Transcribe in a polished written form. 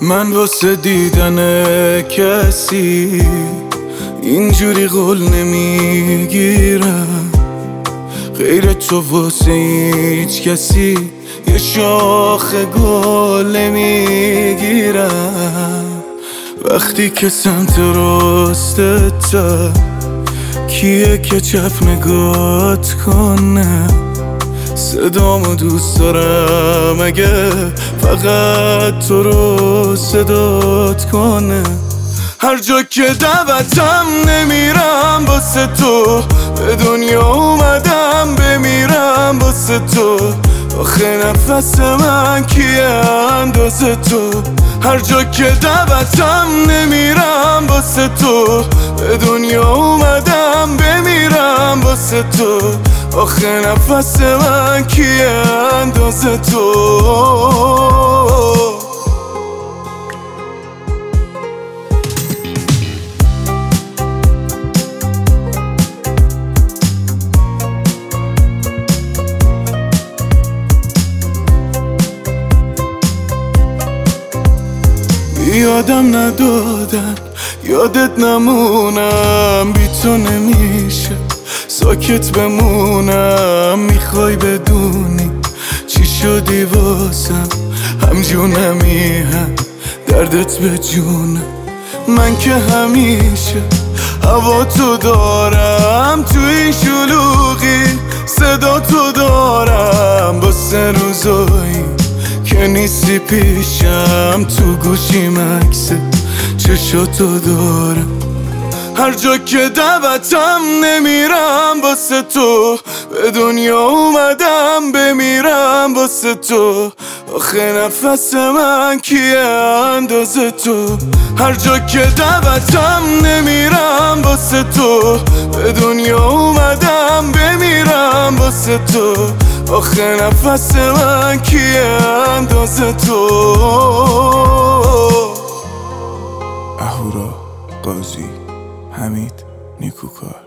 من واسه دیدن کسی اینجوری قول نمیگیرم، غیر تو واسه هیچ کسی یه شاخه گل نمیگیرم. وقتی که سمت راستت کیه که چپ نگات کنه، صدامو دوست دارم اگه فقط تو رو صدات کنه. هر جا که دعوتم نمیرم واسه تو، به دنیا اومدم بمیرم واسه تو. آخه نفس من کیه اندازه تو؟ هر جا که دعوتم نمیرم واسه تو، به دنیا اومدم بمیرم واسه تو. آخه نفس من کیه اندازه تو؟ یادم ندادن یادت نمونم، بی تو نمیشه ساکت بمونم. میخوای بدونی چی شدی واسم، هم جونمی هم دردت به جونم. من که همیشه هوا تو دارم، تو این شلوغی صدا تو دارم. با سه روزایی که نیستی پیشم، تو گوشیم عکس چشاتو دارم. هر جا که دعوتم نمیرم واسه تو، به دنیا اومدم بمیرم واسه تو. آخه نفس من کیه اندازه تو؟ هر جا که دعوتم نمیرم واسه تو، به دنیا اومدم بمیرم واسه تو. آخه نفس من کیه اندازه تو؟ اهورا قاضی، حمید نیکوکار.